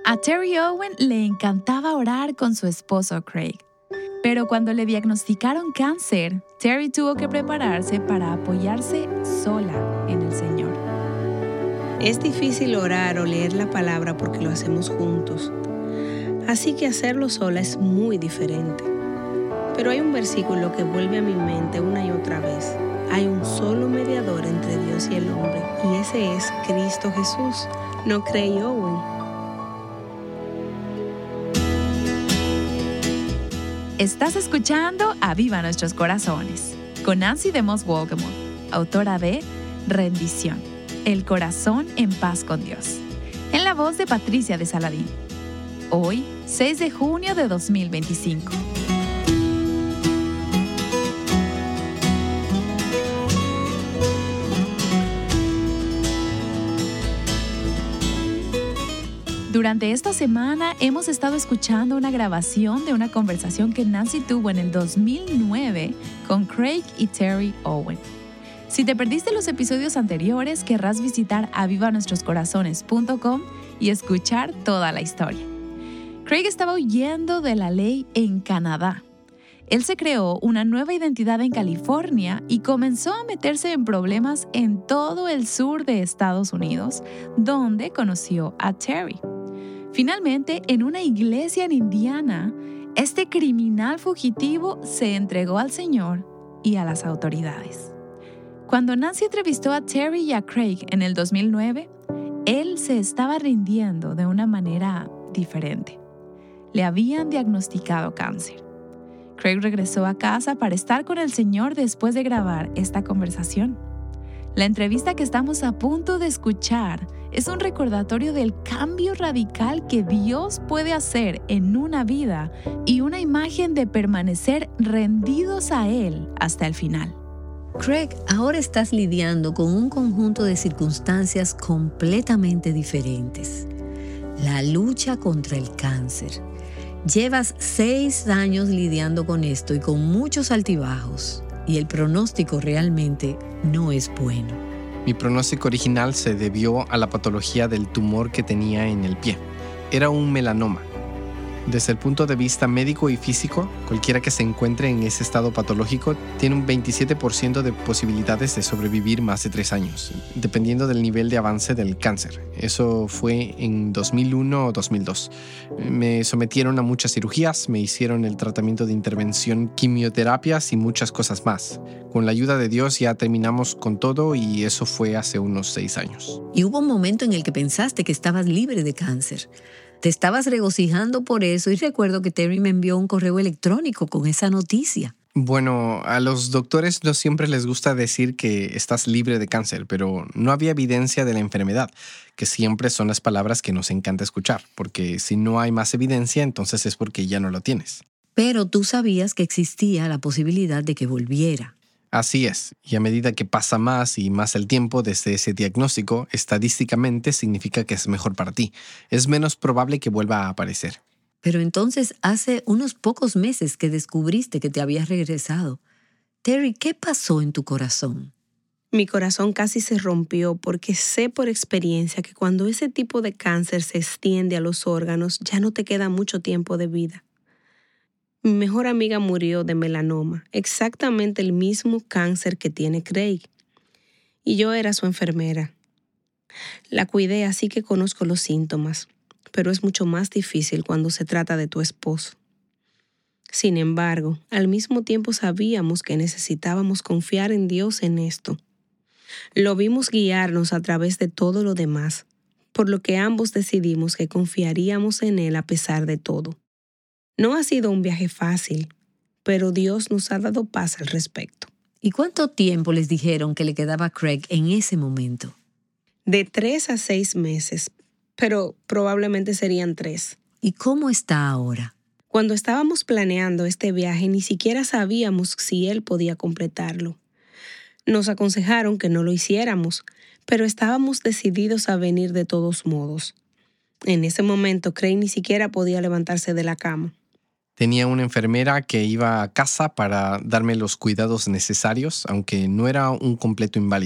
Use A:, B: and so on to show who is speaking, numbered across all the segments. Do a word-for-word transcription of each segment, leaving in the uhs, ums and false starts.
A: A Terry Owen le encantaba orar con su esposo Craig. Pero cuando le diagnosticaron cáncer, Terry tuvo que prepararse para apoyarse sola en el Señor.
B: Es difícil orar o leer la palabra porque lo hacemos juntos. Así que hacerlo sola es muy diferente. Pero hay un versículo que vuelve a mi mente una y otra vez. Hay un solo mediador entre Dios y el hombre, y ese es Cristo Jesús, no Craig Owen.
A: Estás escuchando Aviva Nuestros Corazones, con Nancy DeMoss Wolgemuth, autora de Rendición, el corazón en paz con Dios, en la voz de Patricia de Saladín. Hoy, seis de junio de dos mil veinticinco. Durante esta semana hemos estado escuchando una grabación de una conversación que Nancy tuvo en el dos mil nueve con Craig y Terry Owen. Si te perdiste los episodios anteriores, querrás visitar aviva nuestros corazones punto com y escuchar toda la historia. Craig estaba huyendo de la ley en Canadá. Él se creó una nueva identidad en California y comenzó a meterse en problemas en todo el sur de Estados Unidos, donde conoció a Terry. Finalmente, en una iglesia en Indiana, este criminal fugitivo se entregó al Señor y a las autoridades. Cuando Nancy entrevistó a Terry y a Craig en el dos mil nueve, él se estaba rindiendo de una manera diferente. Le habían diagnosticado cáncer. Craig regresó a casa para estar con el Señor después de grabar esta conversación. La entrevista que estamos a punto de escuchar es un recordatorio del cambio radical que Dios puede hacer en una vida y una imagen de permanecer rendidos a Él hasta el final.
C: Craig, ahora estás lidiando con un conjunto de circunstancias completamente diferentes. La lucha contra el cáncer. Llevas seis años lidiando con esto y con muchos altibajos, y el pronóstico realmente no es bueno.
D: Mi pronóstico original se debió a la patología del tumor que tenía en el pie. Era un melanoma. Desde el punto de vista médico y físico, cualquiera que se encuentre en ese estado patológico tiene un veintisiete por ciento de posibilidades de sobrevivir más de tres años, dependiendo del nivel de avance del cáncer. Eso fue en dos mil uno o dos mil dos. Me sometieron a muchas cirugías, me hicieron el tratamiento de intervención, quimioterapias y muchas cosas más. Con la ayuda de Dios ya terminamos con todo y eso fue hace unos seis años.
C: Y hubo un momento en el que pensaste que estabas libre de cáncer. Te estabas regocijando por eso y recuerdo que Terry me envió un correo electrónico con esa noticia.
D: Bueno, a los doctores no siempre les gusta decir que estás libre de cáncer, pero no había evidencia de la enfermedad, que siempre son las palabras que nos encanta escuchar, porque si no hay más evidencia, entonces es porque ya no lo tienes.
C: Pero tú sabías que existía la posibilidad de que volviera.
D: Así es, y a medida que pasa más y más el tiempo desde ese diagnóstico, estadísticamente significa que es mejor para ti. Es menos probable que vuelva a aparecer.
C: Pero entonces hace unos pocos meses que descubriste que te habías regresado. Terry, ¿qué pasó en tu corazón?
B: Mi corazón casi se rompió porque sé por experiencia que cuando ese tipo de cáncer se extiende a los órganos, ya no te queda mucho tiempo de vida. Mi mejor amiga murió de melanoma, exactamente el mismo cáncer que tiene Craig. Y yo era su enfermera. La cuidé, así que conozco los síntomas, pero es mucho más difícil cuando se trata de tu esposo. Sin embargo, al mismo tiempo sabíamos que necesitábamos confiar en Dios en esto. Lo vimos guiarnos a través de todo lo demás, por lo que ambos decidimos que confiaríamos en Él a pesar de todo. No ha sido un viaje fácil, pero Dios nos ha dado paz al respecto.
C: ¿Y cuánto tiempo les dijeron que le quedaba a Craig en ese momento?
B: De tres a seis meses, pero probablemente serían tres.
C: ¿Y cómo está ahora?
B: Cuando estábamos planeando este viaje, ni siquiera sabíamos si él podía completarlo. Nos aconsejaron que no lo hiciéramos, pero estábamos decididos a venir de todos modos. En ese momento, Craig ni siquiera podía levantarse de la cama.
D: Tenía una enfermera que iba a casa para darme los cuidados necesarios, aunque no era un completo inválido.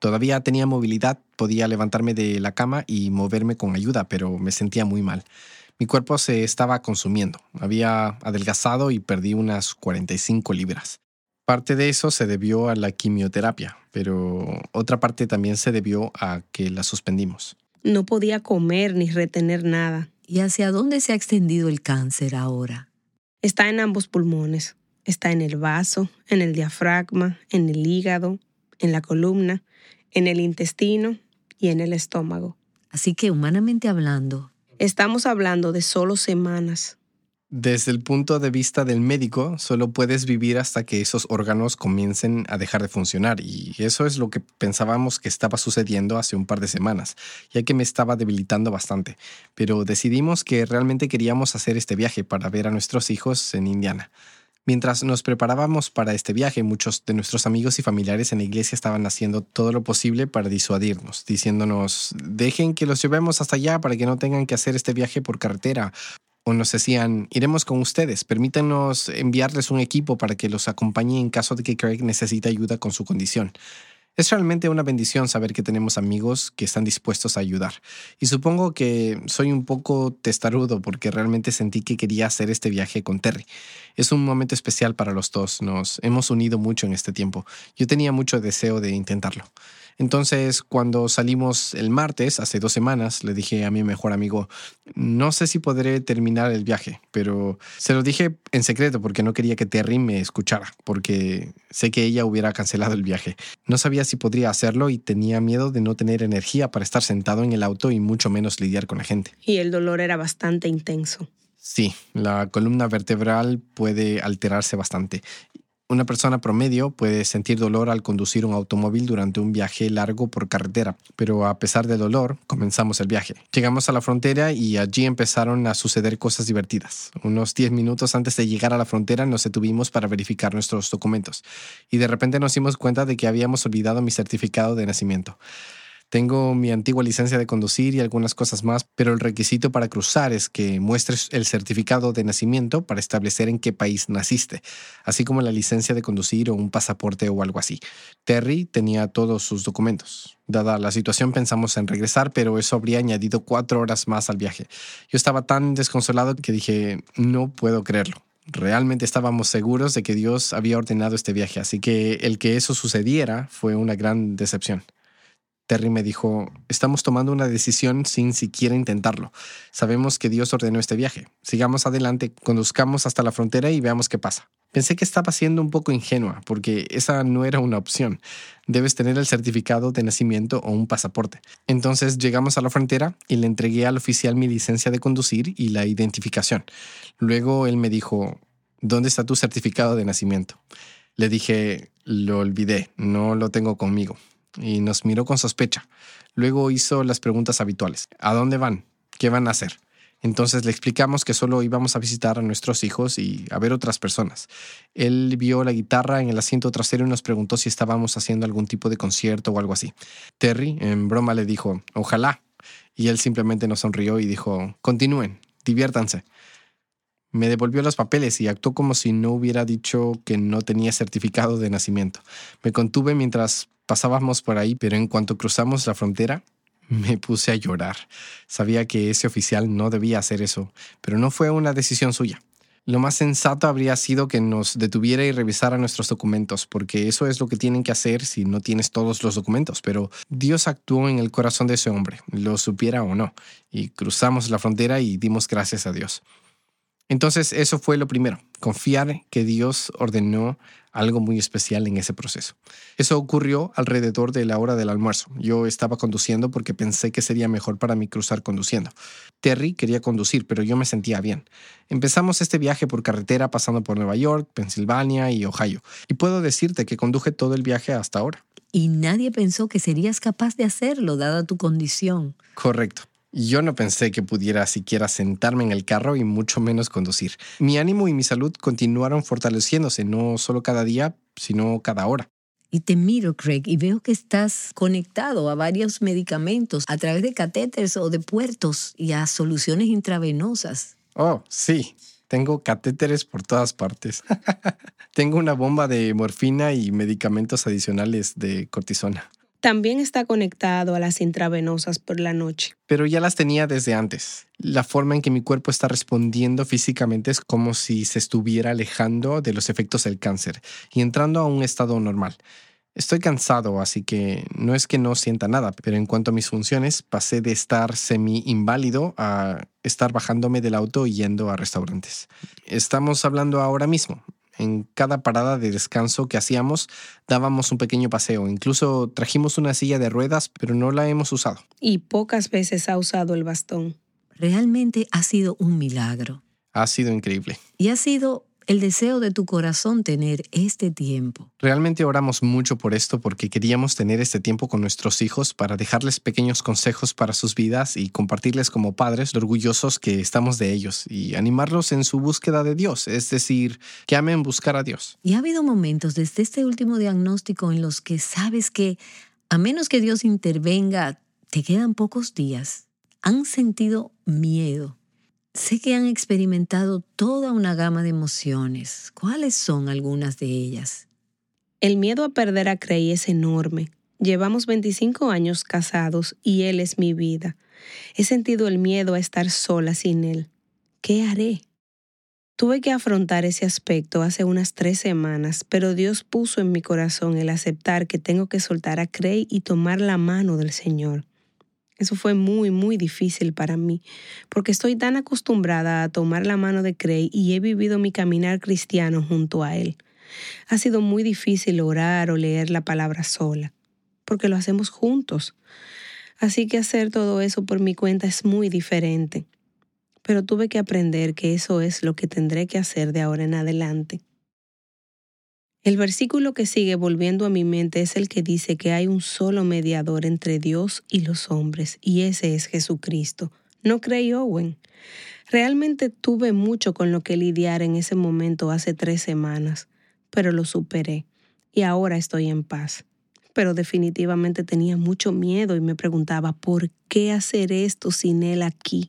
D: Todavía tenía movilidad, podía levantarme de la cama y moverme con ayuda, pero me sentía muy mal. Mi cuerpo se estaba consumiendo. Había adelgazado y perdí unas cuarenta y cinco libras. Parte de eso se debió a la quimioterapia, pero otra parte también se debió a que la suspendimos.
B: No podía comer ni retener nada.
C: ¿Y hacia dónde se ha extendido el cáncer ahora?
B: Está en ambos pulmones. Está en el vaso, en el diafragma, en el hígado, en la columna, en el intestino y en el estómago.
C: Así que, humanamente hablando,
B: estamos hablando de solo semanas.
D: Desde el punto de vista del médico, solo puedes vivir hasta que esos órganos comiencen a dejar de funcionar, y eso es lo que pensábamos que estaba sucediendo hace un par de semanas, ya que me estaba debilitando bastante. Pero decidimos que realmente queríamos hacer este viaje para ver a nuestros hijos en Indiana. Mientras nos preparábamos para este viaje, muchos de nuestros amigos y familiares en la iglesia estaban haciendo todo lo posible para disuadirnos, diciéndonos, dejen que los llevemos hasta allá para que no tengan que hacer este viaje por carretera. O nos decían, iremos con ustedes, permítanos enviarles un equipo para que los acompañe en caso de que Craig necesite ayuda con su condición. Es realmente una bendición saber que tenemos amigos que están dispuestos a ayudar. Y supongo que soy un poco testarudo porque realmente sentí que quería hacer este viaje con Terry. Es un momento especial para los dos. Nos hemos unido mucho en este tiempo. Yo tenía mucho deseo de intentarlo. Entonces, cuando salimos el martes, hace dos semanas, le dije a mi mejor amigo, no sé si podré terminar el viaje, pero se lo dije en secreto porque no quería que Terry me escuchara, porque sé que ella hubiera cancelado el viaje. No sabía si podría hacerlo y tenía miedo de no tener energía para estar sentado en el auto y mucho menos lidiar con la gente.
B: Y el dolor era bastante intenso.
D: Sí, la columna vertebral puede alterarse bastante. Una persona promedio puede sentir dolor al conducir un automóvil durante un viaje largo por carretera, pero a pesar del dolor, comenzamos el viaje. Llegamos a la frontera y allí empezaron a suceder cosas divertidas. Unos diez minutos antes de llegar a la frontera nos detuvimos para verificar nuestros documentos y de repente nos dimos cuenta de que habíamos olvidado mi certificado de nacimiento. Tengo mi antigua licencia de conducir y algunas cosas más, pero el requisito para cruzar es que muestres el certificado de nacimiento para establecer en qué país naciste, así como la licencia de conducir o un pasaporte o algo así. Terry tenía todos sus documentos. Dada la situación pensamos en regresar, pero eso habría añadido cuatro horas más al viaje. Yo estaba tan desconsolado que dije, no puedo creerlo. Realmente estábamos seguros de que Dios había ordenado este viaje, así que el que eso sucediera fue una gran decepción. Terry me dijo, estamos tomando una decisión sin siquiera intentarlo. Sabemos que Dios ordenó este viaje. Sigamos adelante, conduzcamos hasta la frontera y veamos qué pasa. Pensé que estaba siendo un poco ingenua, porque esa no era una opción. Debes tener el certificado de nacimiento o un pasaporte. Entonces llegamos a la frontera y le entregué al oficial mi licencia de conducir y la identificación. Luego él me dijo, ¿dónde está tu certificado de nacimiento? Le dije, lo olvidé, no lo tengo conmigo. Y nos miró con sospecha. Luego hizo las preguntas habituales. ¿A dónde van? ¿Qué van a hacer? Entonces le explicamos que solo íbamos a visitar a nuestros hijos y a ver otras personas. Él vio la guitarra en el asiento trasero y nos preguntó si estábamos haciendo algún tipo de concierto o algo así. Terry, en broma, le dijo, ojalá. Y él simplemente nos sonrió y dijo, continúen, diviértanse. Me devolvió los papeles y actuó como si no hubiera dicho que no tenía certificado de nacimiento. Me contuve mientras pasábamos por ahí, pero en cuanto cruzamos la frontera, me puse a llorar. Sabía que ese oficial no debía hacer eso, pero no fue una decisión suya. Lo más sensato habría sido que nos detuviera y revisara nuestros documentos, porque eso es lo que tienen que hacer si no tienes todos los documentos. Pero Dios actuó en el corazón de ese hombre, lo supiera o no, y cruzamos la frontera y dimos gracias a Dios. Entonces eso fue lo primero, confiar que Dios ordenó algo muy especial en ese proceso. Eso ocurrió alrededor de la hora del almuerzo. Yo estaba conduciendo porque pensé que sería mejor para mí cruzar conduciendo. Terry quería conducir, pero yo me sentía bien. Empezamos este viaje por carretera pasando por Nueva York, Pensilvania y Ohio. Y puedo decirte que conduje todo el viaje hasta ahora.
C: Y nadie pensó que serías capaz de hacerlo, dada tu condición.
D: Correcto. Yo no pensé que pudiera siquiera sentarme en el carro y mucho menos conducir. Mi ánimo y mi salud continuaron fortaleciéndose, no solo cada día, sino cada hora.
C: Y te miro, Craig, y veo que estás conectado a varios medicamentos a través de catéteres o de puertos y a soluciones intravenosas.
D: Oh, sí. Tengo catéteres por todas partes. Tengo una bomba de morfina y medicamentos adicionales de cortisona.
B: También está conectado a las intravenosas por la noche.
D: Pero ya las tenía desde antes. La forma en que mi cuerpo está respondiendo físicamente es como si se estuviera alejando de los efectos del cáncer y entrando a un estado normal. Estoy cansado, así que no es que no sienta nada, pero en cuanto a mis funciones, pasé de estar semi-inválido a estar bajándome del auto y yendo a restaurantes. Estamos hablando ahora mismo. En cada parada de descanso que hacíamos, dábamos un pequeño paseo. Incluso trajimos una silla de ruedas, pero no la hemos usado.
B: Y pocas veces ha usado el bastón.
C: Realmente ha sido un milagro.
D: Ha sido increíble.
C: Y ha sido el deseo de tu corazón tener este tiempo.
D: Realmente oramos mucho por esto porque queríamos tener este tiempo con nuestros hijos para dejarles pequeños consejos para sus vidas y compartirles como padres lo orgullosos que estamos de ellos y animarlos en su búsqueda de Dios, es decir, que amen buscar a Dios.
C: Y ha habido momentos desde este último diagnóstico en los que sabes que, a menos que Dios intervenga, te quedan pocos días. Han sentido miedo. Sé que han experimentado toda una gama de emociones. ¿Cuáles son algunas de ellas?
B: El miedo a perder a Craig es enorme. Llevamos veinticinco años casados y él es mi vida. He sentido el miedo a estar sola sin él. ¿Qué haré? Tuve que afrontar ese aspecto hace unas tres semanas, pero Dios puso en mi corazón el aceptar que tengo que soltar a Craig y tomar la mano del Señor. Eso fue muy, muy difícil para mí, porque estoy tan acostumbrada a tomar la mano de Craig y he vivido mi caminar cristiano junto a él. Ha sido muy difícil orar o leer la palabra sola, porque lo hacemos juntos. Así que hacer todo eso por mi cuenta es muy diferente. Pero tuve que aprender que eso es lo que tendré que hacer de ahora en adelante. El versículo que sigue volviendo a mi mente es el que dice que hay un solo mediador entre Dios y los hombres, y ese es Jesucristo. ¿No Craig Owen? Realmente tuve mucho con lo que lidiar en ese momento hace tres semanas, pero lo superé, y ahora estoy en paz. Pero definitivamente tenía mucho miedo y me preguntaba, ¿por qué hacer esto sin él aquí?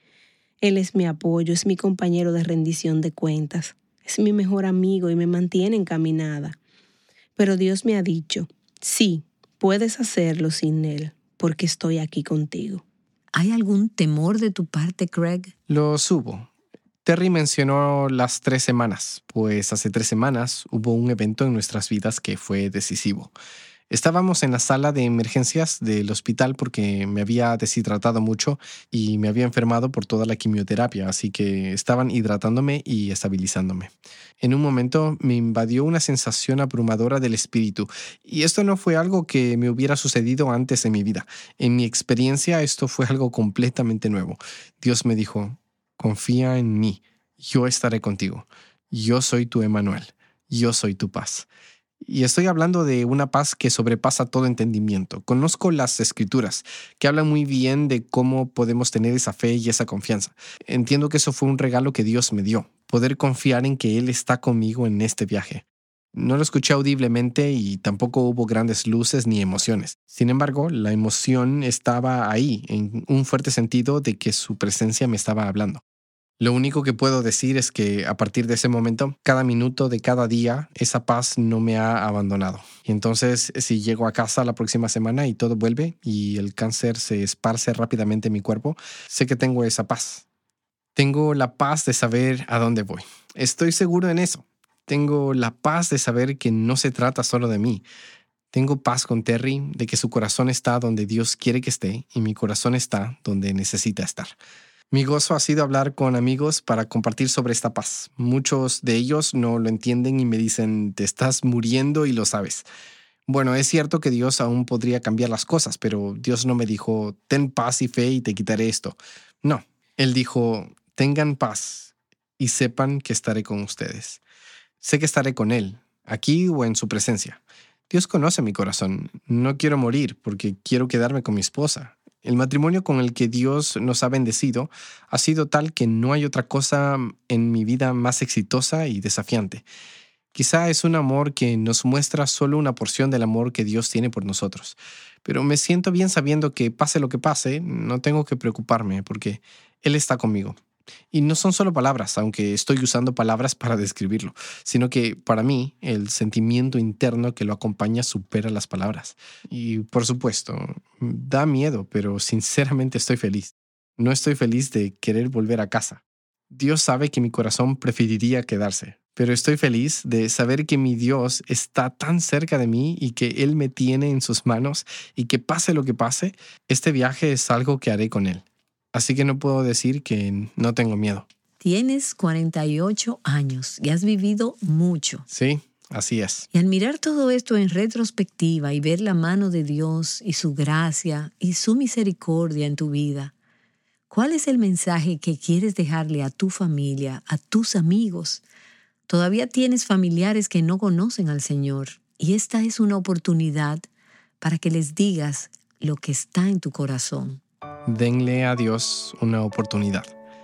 B: Él es mi apoyo, es mi compañero de rendición de cuentas. Es mi mejor amigo y me mantiene encaminada. Pero Dios me ha dicho, sí, puedes hacerlo sin él, porque estoy aquí contigo.
C: ¿Hay algún temor de tu parte, Craig?
D: Lo subo. Terry mencionó las tres semanas, pues hace tres semanas hubo un evento en nuestras vidas que fue decisivo. Estábamos en la sala de emergencias del hospital porque me había deshidratado mucho y me había enfermado por toda la quimioterapia, así que estaban hidratándome y estabilizándome. En un momento me invadió una sensación abrumadora del espíritu, y esto no fue algo que me hubiera sucedido antes en mi vida. En mi experiencia esto fue algo completamente nuevo. Dios me dijo, confía en mí, yo estaré contigo. Yo soy tu Emmanuel, yo soy tu paz. Y estoy hablando de una paz que sobrepasa todo entendimiento. Conozco las escrituras, que hablan muy bien de cómo podemos tener esa fe y esa confianza. Entiendo que eso fue un regalo que Dios me dio, poder confiar en que Él está conmigo en este viaje. No lo escuché audiblemente y tampoco hubo grandes luces ni emociones. Sin embargo, la emoción estaba ahí, en un fuerte sentido de que su presencia me estaba hablando. Lo único que puedo decir es que a partir de ese momento, cada minuto de cada día, esa paz no me ha abandonado. Y entonces, si llego a casa la próxima semana y todo vuelve y el cáncer se esparce rápidamente en mi cuerpo, sé que tengo esa paz. Tengo la paz de saber a dónde voy. Estoy seguro en eso. Tengo la paz de saber que no se trata solo de mí. Tengo paz con Terry de que su corazón está donde Dios quiere que esté y mi corazón está donde necesita estar. Mi gozo ha sido hablar con amigos para compartir sobre esta paz. Muchos de ellos no lo entienden y me dicen, te estás muriendo y lo sabes. Bueno, es cierto que Dios aún podría cambiar las cosas, pero Dios no me dijo, ten paz y fe y te quitaré esto. No, Él dijo, tengan paz y sepan que estaré con ustedes. Sé que estaré con Él, aquí o en su presencia. Dios conoce mi corazón. No quiero morir porque quiero quedarme con mi esposa. El matrimonio con el que Dios nos ha bendecido ha sido tal que no hay otra cosa en mi vida más exitosa y desafiante. Quizá es un amor que nos muestra solo una porción del amor que Dios tiene por nosotros. Pero me siento bien sabiendo que pase lo que pase, no tengo que preocuparme porque Él está conmigo. Y no son solo palabras, aunque estoy usando palabras para describirlo, sino que para mí el sentimiento interno que lo acompaña supera las palabras. Y por supuesto, da miedo, pero sinceramente estoy feliz. No estoy feliz de querer volver a casa. Dios sabe que mi corazón preferiría quedarse, pero estoy feliz de saber que mi Dios está tan cerca de mí y que Él me tiene en sus manos y que pase lo que pase, este viaje es algo que haré con Él. Así que no puedo decir que no tengo miedo.
C: Tienes cuarenta y ocho años y has vivido mucho.
D: Sí, así es.
C: Y al mirar todo esto en retrospectiva y ver la mano de Dios y su gracia y su misericordia en tu vida, ¿cuál es el mensaje que quieres dejarle a tu familia, a tus amigos? Todavía tienes familiares que no conocen al Señor y esta es una oportunidad para que les digas lo que está en tu corazón.
D: Denle a Dios una oportunidad.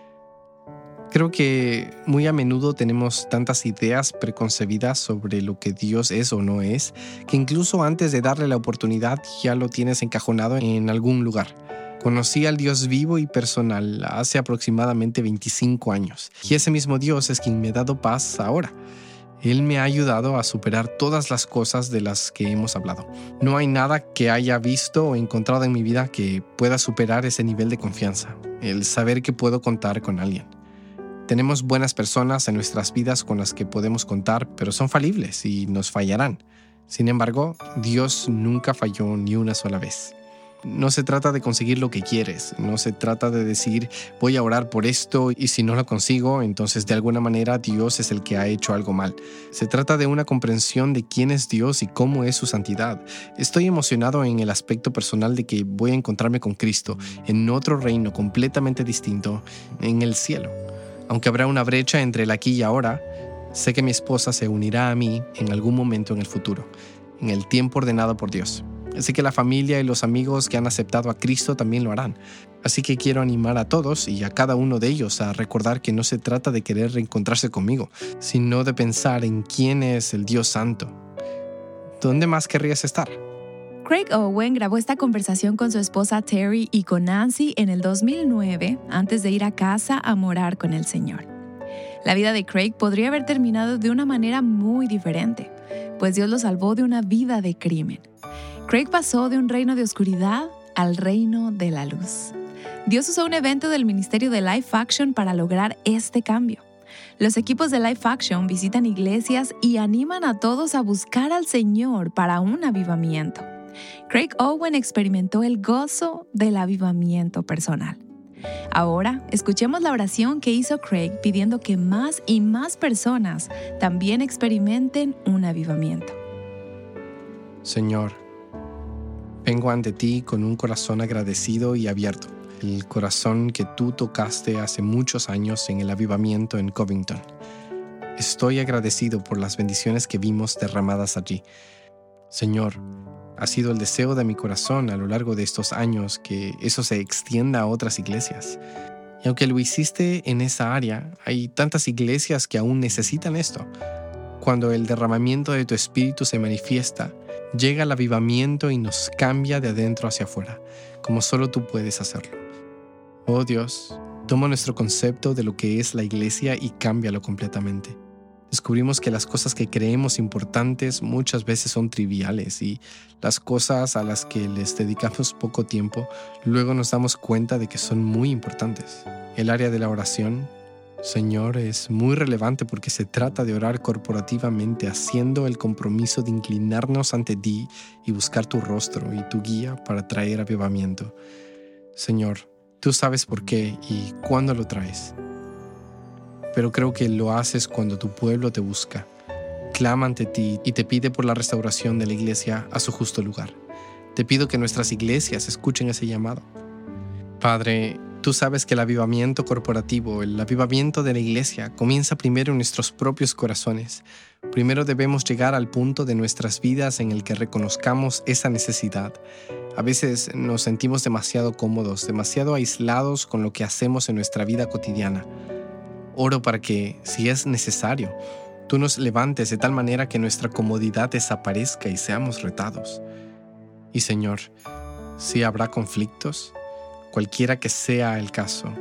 D: Creo que muy a menudo tenemos tantas ideas preconcebidas sobre lo que Dios es o no es, que incluso antes de darle la oportunidad ya lo tienes encajonado en algún lugar. Conocí al Dios vivo y personal hace aproximadamente veinticinco años, y ese mismo Dios es quien me ha dado paz ahora. Él me ha ayudado a superar todas las cosas de las que hemos hablado. No hay nada que haya visto o encontrado en mi vida que pueda superar ese nivel de confianza, el saber que puedo contar con alguien. Tenemos buenas personas en nuestras vidas con las que podemos contar, pero son falibles y nos fallarán. Sin embargo, Dios nunca falló ni una sola vez. No se trata de conseguir lo que quieres, no se trata de decir voy a orar por esto y si no lo consigo, entonces de alguna manera Dios es el que ha hecho algo mal. Se trata de una comprensión de quién es Dios y cómo es su santidad. Estoy emocionado en el aspecto personal de que voy a encontrarme con Cristo en otro reino completamente distinto, en el cielo. Aunque habrá una brecha entre el aquí y ahora, sé que mi esposa se unirá a mí en algún momento en el futuro, en el tiempo ordenado por Dios. Sé que la familia y los amigos que han aceptado a Cristo también lo harán. Así que quiero animar a todos y a cada uno de ellos a recordar que no se trata de querer reencontrarse conmigo, sino de pensar en quién es el Dios Santo. ¿Dónde más querrías estar?
A: Craig Owen grabó esta conversación con su esposa Terry y con Nancy en el dos mil nueve, antes de ir a casa a morar con el Señor. La vida de Craig podría haber terminado de una manera muy diferente, pues Dios lo salvó de una vida de crimen. Craig pasó de un reino de oscuridad al reino de la luz. Dios usó un evento del ministerio de Life Action para lograr este cambio. Los equipos de Life Action visitan iglesias y animan a todos a buscar al Señor para un avivamiento. Craig Owen experimentó el gozo del avivamiento personal. Ahora, escuchemos la oración que hizo Craig pidiendo que más y más personas también experimenten un avivamiento.
D: Señor, vengo ante ti con un corazón agradecido y abierto, el corazón que tú tocaste hace muchos años en el avivamiento en Covington. Estoy agradecido por las bendiciones que vimos derramadas allí. Señor, ha sido el deseo de mi corazón a lo largo de estos años que eso se extienda a otras iglesias. Y aunque lo hiciste en esa área, hay tantas iglesias que aún necesitan esto. Cuando el derramamiento de tu espíritu se manifiesta, llega el avivamiento y nos cambia de adentro hacia afuera, como solo tú puedes hacerlo. Oh Dios, toma nuestro concepto de lo que es la iglesia y cámbialo completamente. Descubrimos que las cosas que creemos importantes muchas veces son triviales y las cosas a las que les dedicamos poco tiempo, luego nos damos cuenta de que son muy importantes. El área de la oración, Señor, es muy relevante porque se trata de orar corporativamente, haciendo el compromiso de inclinarnos ante ti y buscar tu rostro y tu guía para traer avivamiento. Señor, tú sabes por qué y cuándo lo traes. Pero creo que lo haces cuando tu pueblo te busca, clama ante ti y te pide por la restauración de la iglesia a su justo lugar. Te pido que nuestras iglesias escuchen ese llamado. Padre, tú sabes que el avivamiento corporativo, el avivamiento de la iglesia, comienza primero en nuestros propios corazones. Primero debemos llegar al punto de nuestras vidas en el que reconozcamos esa necesidad. A veces nos sentimos demasiado cómodos, demasiado aislados con lo que hacemos en nuestra vida cotidiana. Oro para que, si es necesario, tú nos levantes de tal manera que nuestra comodidad desaparezca y seamos retados. Y Señor, si habrá conflictos, cualquiera que sea el caso,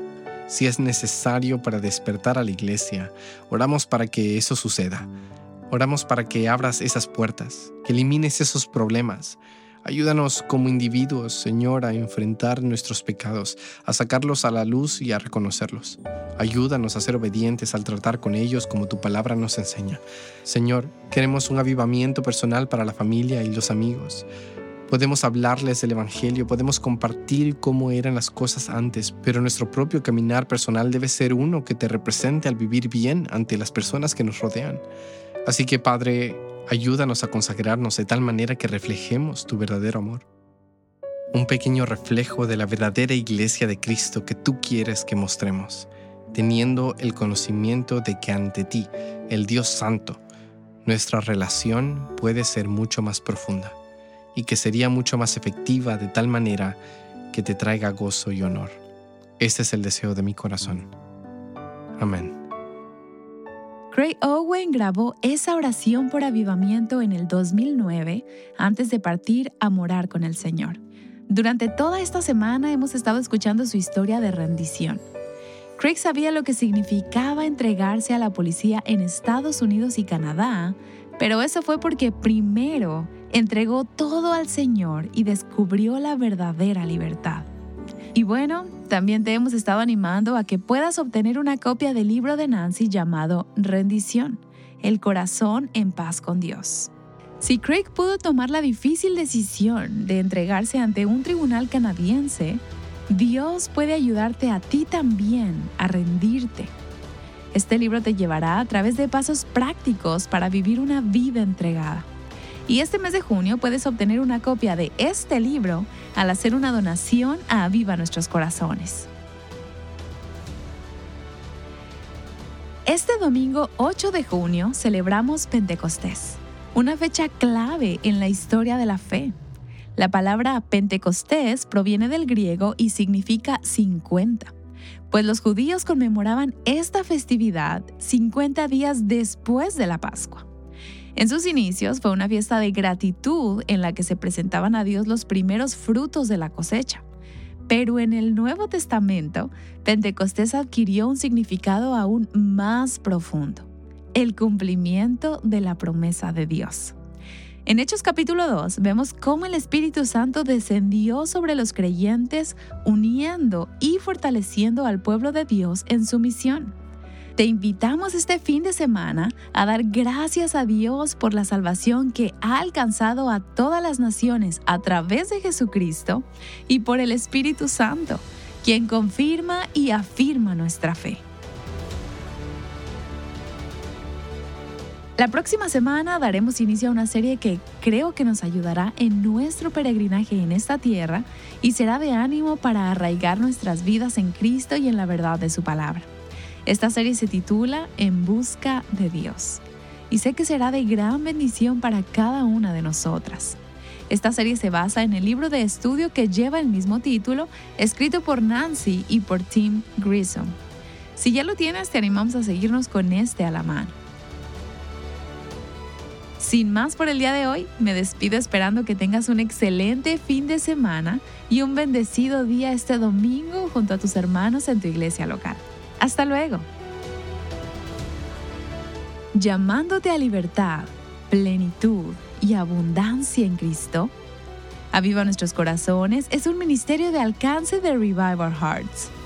D: si es necesario para despertar a la iglesia, oramos para que eso suceda. Oramos para que abras esas puertas, que elimines esos problemas. Ayúdanos como individuos, Señor, a enfrentar nuestros pecados, a sacarlos a la luz y a reconocerlos. Ayúdanos a ser obedientes al tratar con ellos como tu palabra nos enseña. Señor, queremos un avivamiento personal para la familia y los amigos. Podemos hablarles del Evangelio, podemos compartir cómo eran las cosas antes, pero nuestro propio caminar personal debe ser uno que te represente al vivir bien ante las personas que nos rodean. Así que, Padre, ayúdanos a consagrarnos de tal manera que reflejemos tu verdadero amor. Un pequeño reflejo de la verdadera iglesia de Cristo que tú quieres que mostremos, teniendo el conocimiento de que ante ti, el Dios Santo, nuestra relación puede ser mucho más profunda y que sería mucho más efectiva de tal manera que te traiga gozo y honor. Este es el deseo de mi corazón. Amén.
A: Craig Owen grabó esa oración por avivamiento en el dos mil nueve antes de partir a morar con el Señor. Durante toda esta semana hemos estado escuchando su historia de rendición. Craig sabía lo que significaba entregarse a la policía en Estados Unidos y Canadá, pero eso fue porque primero entregó todo al Señor y descubrió la verdadera libertad. Y bueno, también te hemos estado animando a que puedas obtener una copia del libro de Nancy llamado Rendición, el corazón en paz con Dios. Si Craig pudo tomar la difícil decisión de entregarse ante un tribunal canadiense, Dios puede ayudarte a ti también a rendirte. Este libro te llevará a través de pasos prácticos para vivir una vida entregada. Y este mes de junio puedes obtener una copia de este libro al hacer una donación a Aviva Nuestros Corazones. Este domingo ocho de junio celebramos Pentecostés, una fecha clave en la historia de la fe. La palabra Pentecostés proviene del griego y significa cincuenta, pues los judíos conmemoraban esta festividad cincuenta días después de la Pascua. En sus inicios fue una fiesta de gratitud en la que se presentaban a Dios los primeros frutos de la cosecha. Pero en el Nuevo Testamento, Pentecostés adquirió un significado aún más profundo: el cumplimiento de la promesa de Dios. En Hechos capítulo dos vemos cómo el Espíritu Santo descendió sobre los creyentes, uniendo y fortaleciendo al pueblo de Dios en su misión. Te invitamos este fin de semana a dar gracias a Dios por la salvación que ha alcanzado a todas las naciones a través de Jesucristo y por el Espíritu Santo, quien confirma y afirma nuestra fe. La próxima semana daremos inicio a una serie que creo que nos ayudará en nuestro peregrinaje en esta tierra y será de ánimo para arraigar nuestras vidas en Cristo y en la verdad de su palabra. Esta serie se titula En Busca de Dios y sé que será de gran bendición para cada una de nosotras. Esta serie se basa en el libro de estudio que lleva el mismo título, escrito por Nancy y por Tim Grissom. Si ya lo tienes, te animamos a seguirnos con este a la mano. Sin más por el día de hoy, me despido esperando que tengas un excelente fin de semana y un bendecido día este domingo junto a tus hermanos en tu iglesia local. Hasta luego. Llamándote a libertad, plenitud y abundancia en Cristo, Aviva Nuestros Corazones es un ministerio de alcance de Revive Our Hearts.